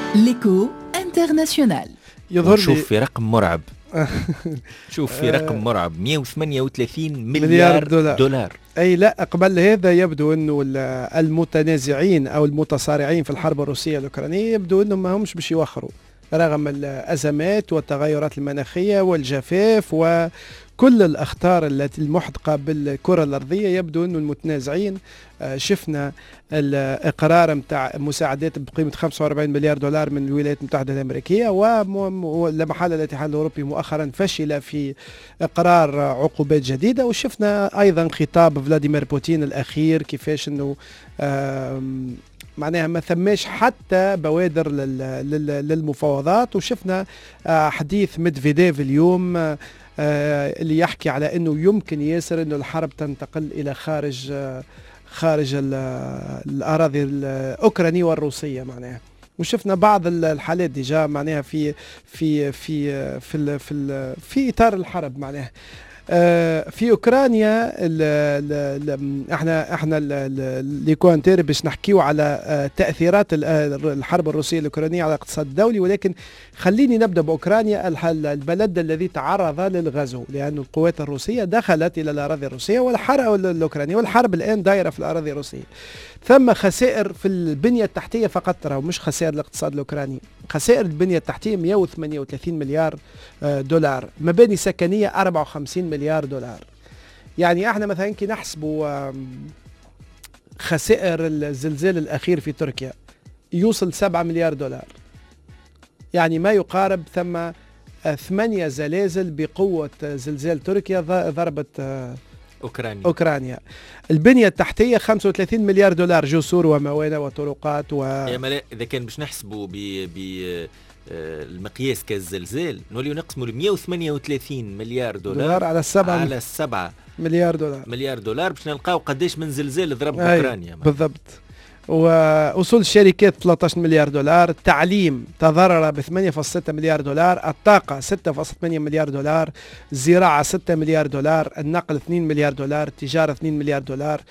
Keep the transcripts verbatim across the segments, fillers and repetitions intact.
ليكو انترناسيونال. يظهر شوف لي في رقم مرعب. شوف في رقم مرعب مئة وثمانية وثلاثين مليار, مليار دولار. دولار. أي لا، قبل هذا يبدو أنه المتنازعين أو المتصارعين في الحرب الروسية الأوكرانية يبدو أنهم ما همش باش يوخروا رغم الأزمات والتغيرات المناخية والجفاف وكل الأخطار التي المحدقة بالكرة الأرضية. يبدو أنه المتنازعين شفنا الإقرار متاع مساعدات بقيمة خمسة وأربعين مليار دولار من الولايات المتحدة الأمريكية، ولما محل الاتحاد الأوروبي مؤخرا فشل في إقرار عقوبات جديدة، وشفنا أيضا خطاب فلاديمير بوتين الأخير كيفاش أنه معناها ما ثماش حتى بوادر للمفاوضات. وشفنا حديث ميدفيديف اليوم اللي يحكي على أنه يمكن ياسر أنه الحرب تنتقل إلى خارج خارج الأراضي الأوكرانية والروسية معناها. وشفنا بعض الحالات ديجا معناها في في في في في, في إطار الحرب معناها في اوكرانيا. ال ال احنا احنا اللي كونتير باش نحكيو على تاثيرات الحرب الروسيه الاوكرانيه على الاقتصاد الدولي، ولكن خليني نبدا باوكرانيا البلد الذي تعرض للغزو، لأن القوات الروسيه دخلت الى الاراضي الروسيه والحرب الاوكرانيه، والحرب الان دايره في الاراضي الروسيه. ثم خسائر في البنيه التحتيه فقط، ترى مش خسائر الاقتصاد الاوكراني، خسائر البنيه التحتيه مئة وثمانية وثلاثين مليار دولار، مباني سكنيه أربعة وخمسين مليار دولار. يعني احنا مثلا كي نحسبوا خسائر الزلزال الاخير في تركيا يوصل سبعة مليار دولار، يعني ما يقارب ثم ثمانية زلازل بقوه زلزال تركيا ضربت أوكرانيا. أوكرانيا. البنية التحتية خمسة وثلاثين مليار دولار، جسور وموانئ وطرقات و... يا ملا إذا كان باش نحسبوا ب ب المقياس كالزلزال نولي نقسموا ل مئة وثمانية وثلاثين مليار دولار, دولار على السبعة على السبعة مليار دولار مليار دولار باش نلقاو قداش من زلزال ضرب أوكرانيا. بالضبط. ووصول الشركات ثلاثة عشر مليار دولار، التعليم تضرر ب ثمانية فاصلة ستة مليار دولار، الطاقة ستة فاصلة ثمانية مليار دولار، الزراعة ستة مليار دولار، النقل اثنين مليار دولار، التجارة اثنين مليار دولار،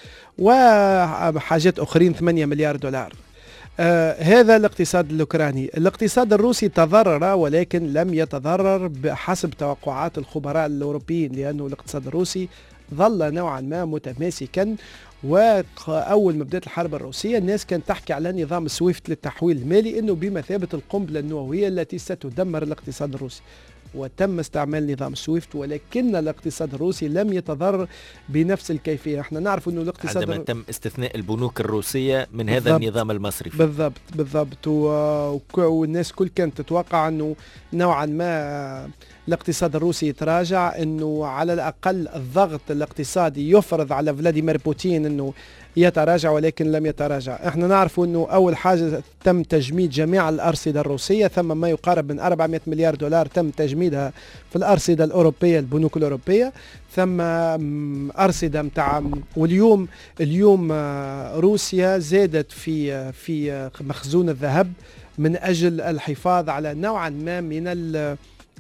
وحاجات أخرين ثمانية مليار دولار. آه هذا الاقتصاد الأوكراني. الاقتصاد الروسي تضرر ولكن لم يتضرر بحسب توقعات الخبراء الأوروبيين، لأنه الاقتصاد الروسي ظل نوعا ما متماسكا. وأول ما بدأت الحرب الروسية الناس كانت تحكي على نظام سويفت للتحويل المالي أنه بمثابة القنبلة النووية التي ستدمر الاقتصاد الروسي، وتم استعمال نظام سويفت، ولكن الاقتصاد الروسي لم يتضرر بنفس الكيفية. احنا نعرف أنه الاقتصاد عندما تم استثناء البنوك الروسية من بالضبط. هذا النظام المصرفي. بالضبط بالضبط. والناس كل كانت تتوقع أنه نوعا ما الاقتصاد الروسي يتراجع، أنه على الأقل الضغط الاقتصادي يفرض على فلاديمير بوتين أنه يتراجع، ولكن لم يتراجع. احنا نعرف أنه أول حاجة تم تجميد جميع الأرصدة الروسية، ثم ما يقارب من أربعمئة مليار دولار تم تجميدها في الأرصدة الأوروبية البنوك الأوروبية، ثم أرصدة متاع. واليوم اليوم روسيا زادت في في مخزون الذهب من أجل الحفاظ على نوعا ما من ال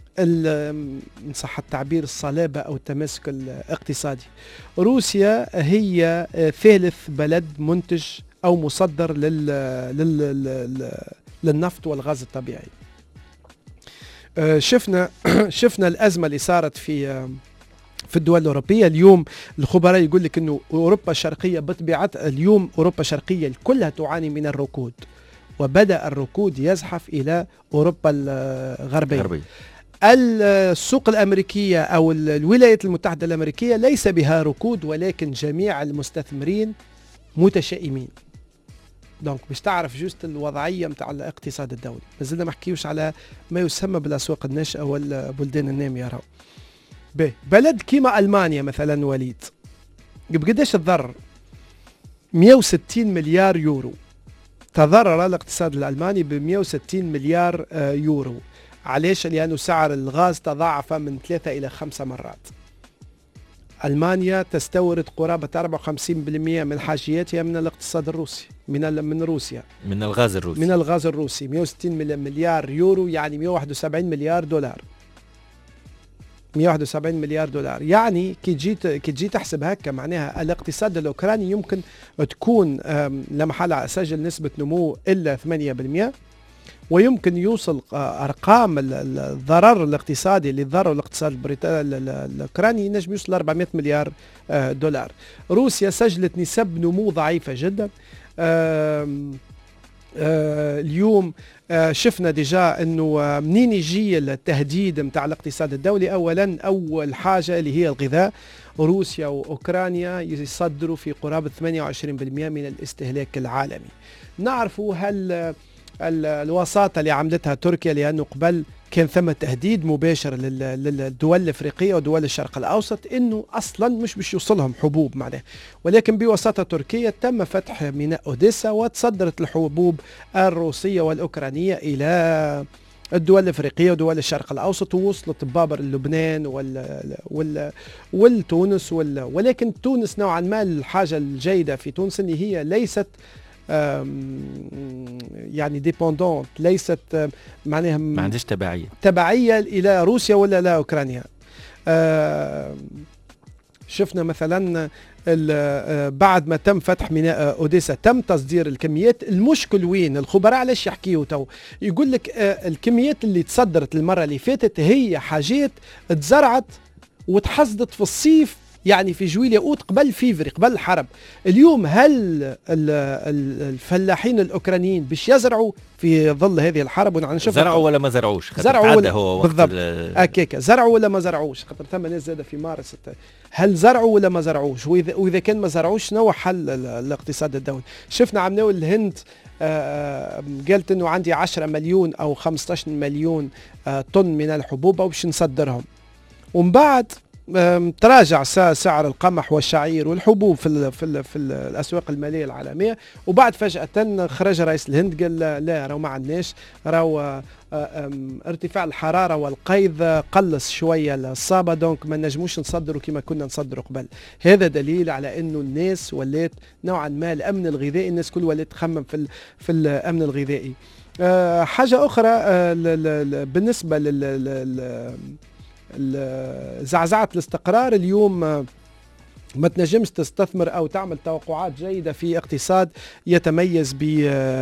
إن صح التعبير الصلابة أو التماسك الاقتصادي. روسيا هي ثالث بلد منتج أو مصدر لل... لل... لل... للنفط والغاز الطبيعي. شفنا شفنا الأزمة اللي صارت في في الدول الأوروبية. اليوم الخبراء يقول لك إنه أوروبا الشرقية بطبيعتها اليوم أوروبا الشرقية كلها تعاني من الركود، وبدأ الركود يزحف إلى أوروبا الغربية. السوق الأمريكية أو الولايات المتحدة الأمريكية ليس بها ركود، ولكن جميع المستثمرين متشائمين. دونك باش تعرف جوست الوضعية متاع الاقتصاد الدولي. مازلنا ما حكيوش على ما يسمى بالأسواق الناشئة والبلدان النامية. راهو بلد كيما ألمانيا مثلا وليد بقداش تضرر؟ مئة وستين مليار يورو تضرر الاقتصاد الألماني ب مئة وستين مليار يورو. علاش؟ لأنه سعر الغاز تضاعف من ثلاثة إلى خمسة مرات. ألمانيا تستورد قرابة أربعة وخمسين بالمئة من حاجياتها من الاقتصاد الروسي، من من روسيا، من الغاز الروسي من الغاز الروسي. مئة وستين مليار يورو يعني مئة وواحد وسبعين مليار دولار. مئة وواحد وسبعين مليار دولار، يعني كي جيت كي جيت تحسب هكا معناها الاقتصاد الأوكراني يمكن تكون لا محالة سجل نسبة نمو إلا ثمانية بالمئة، ويمكن يوصل أرقام الضرر الاقتصادي اللي ضرر الاقتصاد البريطاني الأوكراني ينجم يوصل أربعمائة مليار دولار. روسيا سجلت نسب نمو ضعيفة جدا. اليوم شفنا ديجا انه منين يجي التهديد متاع الاقتصاد الدولي، اولا اول حاجه اللي هي الغذاء. روسيا واوكرانيا يصدروا في قرابه ثمانية وعشرين بالمئة من الاستهلاك العالمي. نعرفوا هل الوساطه اللي عملتها تركيا، لانه قبل كان ثم تهديد مباشر للدول الافريقيه ودول الشرق الاوسط انه اصلا مش باش يوصلهم حبوب معناه، ولكن بوساطه تركيا تم فتح ميناء اوديسا وتصدرت الحبوب الروسيه والاوكرانيه الى الدول الافريقيه ودول الشرق الاوسط، ووصلت بابر لبنان وال وال والتونس وال ولكن تونس نوعا ما الحاجه الجيده في تونس ان هي ليست يعني ديبوندونت، ليست معناها ما عندهاش تبعيه تبعيه الى روسيا ولا لا اوكرانيا. شفنا مثلا بعد ما تم فتح ميناء اوديسا تم تصدير الكميات. المشكل وين؟ الخبراء علاش يحكيوا تو؟ يقول لك الكميات اللي تصدرت المره اللي فاتت هي حاجات تزرعت وتحصدت في الصيف، يعني في جويلية اوت قبل فيفري قبل الحرب. اليوم هل الفلاحين الاوكرانيين باش يزرعوا في ظل هذه الحرب؟ ونشوف زرعوا ولا ما زرعوش؟ زرعوا ولا هو بالضبط هكاكا زرعوا ولا ما زرعوش؟ خاطر ثم ناس زاده في مارس هل زرعوا ولا ما زرعوش؟ واذا, وإذا كان ما زرعوش شنو حل الاقتصاد الدولي؟ شفنا عملوا الهند آه قالت انه عندي عشرة مليون او خمسة عشر مليون آه طن من الحبوب وباش نصدرهم، ومن بعد تراجع سعر القمح والشعير والحبوب في ال في ال في الاسواق الماليه العالميه، وبعد فجاه خرج رئيس الهند قال لا راهو ما عندناش، راهو ارتفاع الحراره والقيظ قلص شويه الصابه، دونك ما نجموش نصدروا كما كنا نصدروا قبل. هذا دليل على انه الناس ولات نوعا ما الامن الغذائي، الناس كل ولات تخمم في في الامن الغذائي. حاجه اخرى بالنسبه لل زعزعة الاستقرار، اليوم ما تنجمش تستثمر أو تعمل توقعات جيدة في اقتصاد يتميز ب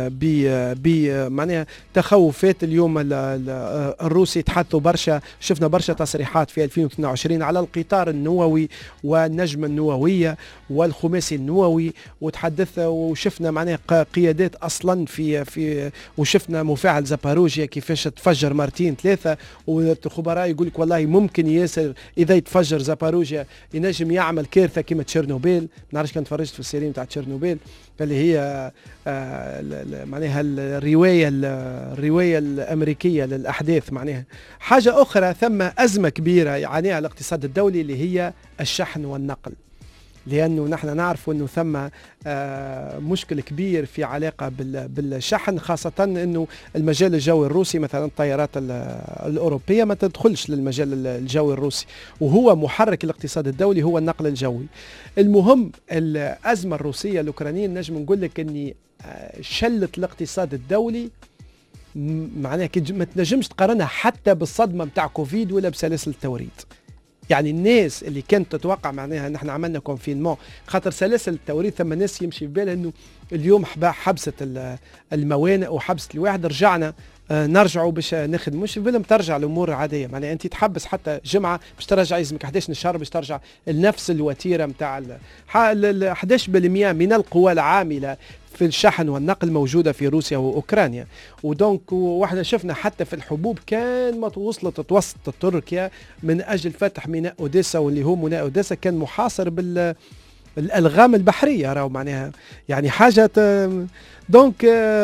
ب معناها تخوفات. اليوم الروسي تحدثوا برشا، شفنا برشا تصريحات في ألفين واثنين وعشرين على القطار النووي والنجمة النووية والخماسي النووي، وتحدث وشفنا معناها قيادات أصلا في في وشفنا مفاعل زاباروجيا كيفاش تفجر مرتين ثلاثة، والخبراء يقول لك والله ممكن ياسر إذا يتفجر زاباروجيا ينجم يعمل كارثة كما تشيرنوبيل. ما نعرفش كان تفرجت في السيرين تاع تشيرنوبيل اللي هي آه معناها الروايه الروايه الامريكيه للاحداث. معناها حاجه اخرى، ثم ازمه كبيره يعانيها الاقتصاد الدولي اللي هي الشحن والنقل، لأنه نحن نعرف أنه ثم مشكل كبير في علاقة بالشحن، خاصة أنه المجال الجوي الروسي مثلا الطيارات الأوروبية ما تدخلش للمجال الجوي الروسي، وهو محرك الاقتصاد الدولي هو النقل الجوي. المهم الأزمة الروسية الأوكرانية نجم نقول لك أني شلت الاقتصاد الدولي، معناها ما تنجمش تقارنها حتى بالصدمة متاع كوفيد ولا بسلاسل التوريد. يعني الناس اللي كانت تتوقع معناها نحن عملنا كونفينمون خاطر سلاسل التوريد، ثم الناس يمشي في بالها انه اليوم حبست الموانئ وحبست الواحد رجعنا آه نرجعوا باش نخدموا، مش في بالهم ترجع الامور عاديه. معناها انت تحبس حتى جمعه باش ترجع يلزمك أحد عشر شهر باش ترجع لنفس الوتيره نتاع أحد عشر بالمئة من القوى العامله في الشحن والنقل موجودة في روسيا وأوكرانيا. ودونك واحنا شفنا حتى في الحبوب كان ما وصلت توسط تركيا من أجل فتح ميناء أوديسا، واللي هو ميناء أوديسا كان محاصر بال الألغام البحرية، راهو معناها يعني حاجة. دونك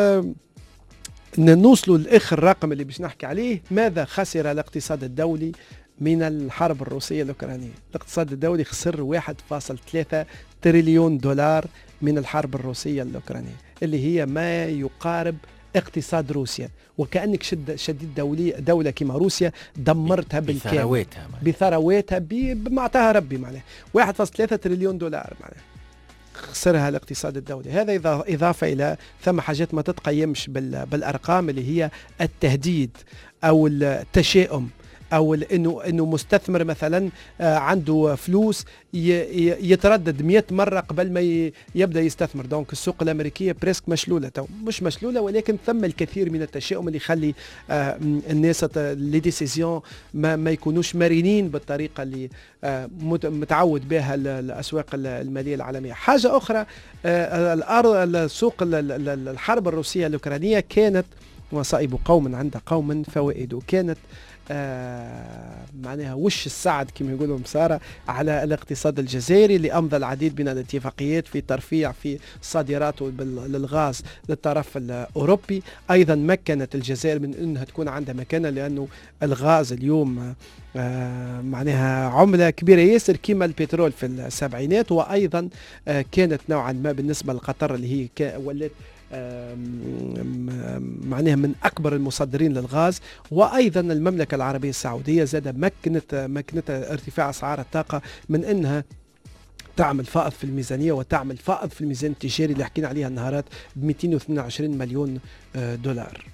نوصلوا لآخر رقم اللي باش نحكي عليه، ماذا خسر الاقتصاد الدولي من الحرب الروسية الأوكرانية؟ الاقتصاد الدولي خسر واحد فاصلة ثلاثة تريليون دولار من الحرب الروسية الأوكرانية، اللي هي ما يقارب اقتصاد روسيا. وكأنك شد شديد دولية دولة كما روسيا دمرتها بالكامل بثرواتها بثرواتها بما أعطاها ربي، معناه واحد فاصلة ثلاثة تريليون دولار معناه خسرها الاقتصاد الدولي. هذا إضافة إلى ثم حاجات ما تتقيمش بالأرقام، اللي هي التهديد أو التشاؤم او انه انه مستثمر مثلا عنده فلوس يتردد مئة مرة قبل ما يبدا يستثمر. دونك السوق الامريكيه بريسك مشلوله، تو مش مشلوله ولكن ثم الكثير من التشاؤم اللي يخلي الناس لي ديسيزيون ما, ما يكونوش مرنين بالطريقه اللي متعود بها الاسواق الماليه العالميه. حاجه اخرى، الارض السوق الحرب الروسيه الاوكرانيه كانت مصائب قوم عند قوم فوائد، كانت آه معناها وش السعد كما يقولوا مسارة على الاقتصاد الجزائري اللي أمضى العديد من الاتفاقيات في ترفيع في صادراته للغاز للطرف الأوروبي. أيضا مكنت الجزائر من أنها تكون عندها مكانة، لأنه الغاز اليوم آه معناها عملة كبيرة ياسر كما البترول في السبعينات، وأيضا آه كانت نوعا ما بالنسبة لقطر اللي هي ولات معناها من أكبر المصدرين للغاز. وأيضا المملكة العربية السعودية زاد مكنت مكنت ارتفاع أسعار الطاقة من أنها تعمل فائض في الميزانية وتعمل فائض في الميزان التجاري اللي حكينا عليها النهارات ب مئتين واثنين وعشرين مليون دولار.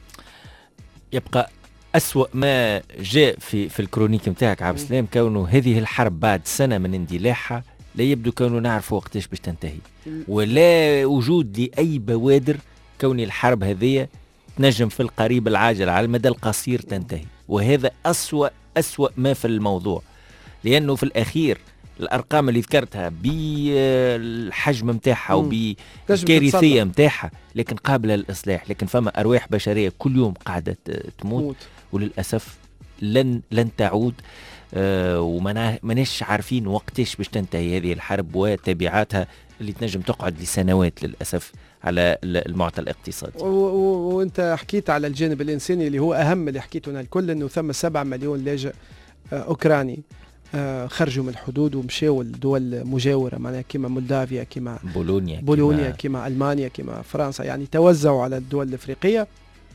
يبقى أسوأ ما جاء في في الكرونيك متاعك عبد السلام كونه هذه الحرب بعد سنة من اندلاعها لا يبدو كونه نعرف وقتاش باش تنتهي، ولا وجود لأي بوادر كون الحرب هذه تنجم في القريب العاجل على المدى القصير تنتهي. وهذا أسوأ أسوأ ما في الموضوع، لأنه في الأخير الأرقام اللي ذكرتها بالحجم متاعها وبالكارثية متاعها لكن قابلة للإصلاح، لكن فما أرواح بشرية كل يوم قاعدة تموت وللأسف لن لن تعود. آه ومناش عارفين وقتاش باش تنتهي هذه الحرب وتبعاتها اللي تنجم تقعد لسنوات للأسف على المعطى الاقتصادي. وانت حكيت على الجانب الإنساني اللي هو أهم اللي حكيتنا الكل، أنه ثم سبعة مليون لاجئ آه أوكراني آه خرجوا من الحدود ومشاوا لدول مجاورة، معناها كما مولدافيا كما بولونيا بولونيا كما, كما ألمانيا كما فرنسا، يعني توزعوا على الدول الأفريقية.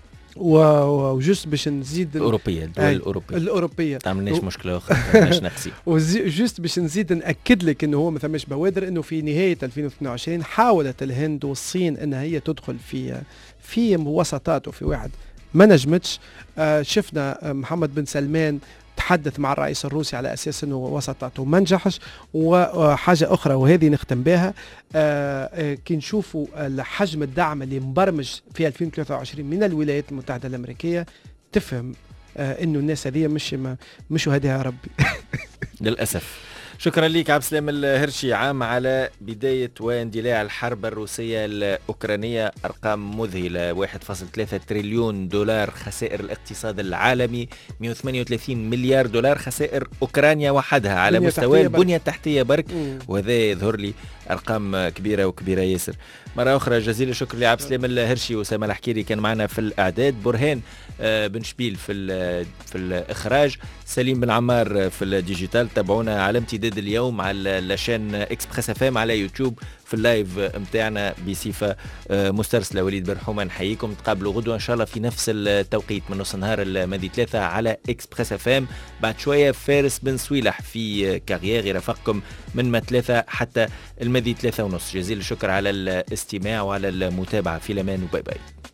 وجست باش نزيد الأوروبية الدول آه الأوروبية الأوروبية تعملناش و... مشكلة أخرى تعملناش نقصي. وجست باش نزيد نأكد لك إنه هو ما ثماش بوادر، إنه في نهاية ألفين واثنين وعشرين حاولت الهند والصين إنها هي تدخل في في وساطات وفي واحد ما نجمتش. آه شفنا محمد بن سلمان تحدث مع الرئيس الروسي على أساس أنه وسطته ما نجحش. وحاجة أخرى وهذه نختم بها، كي نشوفوا حجم الدعم اللي مبرمج في ألفين وثلاثة وعشرين من الولايات المتحدة الأمريكية تفهم أنه الناس هذه مش مش هداها ربي. للأسف. شكرا لك عبد السلام الهرشي. عام على بداية واندلاع الحرب الروسية الأوكرانية، أرقام مذهلة، واحد فاصلة ثلاثة تريليون دولار خسائر الاقتصاد العالمي، مئة وثمانية وثلاثين مليار دولار خسائر أوكرانيا وحدها على مستوى البنية التحتية برك، وهذا يظهر لي أرقام كبيرة وكبيرة ياسر. مرة أخرى جزيل الشكر لعبد السلام الهرشي. وسام الحكيري كان معنا في الإعداد، برهان بن شبيل في في الإخراج، سليم بن عمار في الديجيتال. تابعونا على امتداد اليوم على لاشين إكسبريس اف ام على يوتيوب في اللايف متاعنا بصفة مسترسلة. وليد بن حومة نحييكم، تقابلوا غدوة إن شاء الله في نفس التوقيت من نص نهار الماضي ثلاثة على إكسبريس اف ام. بعد شوية فارس بن سويلح في كارير يرافقكم من ما ثلاثة حتى الماضي ثلاثة ونص. جزيل الشكر على الاستماع وعلى المتابعة، في الأمان وباي باي.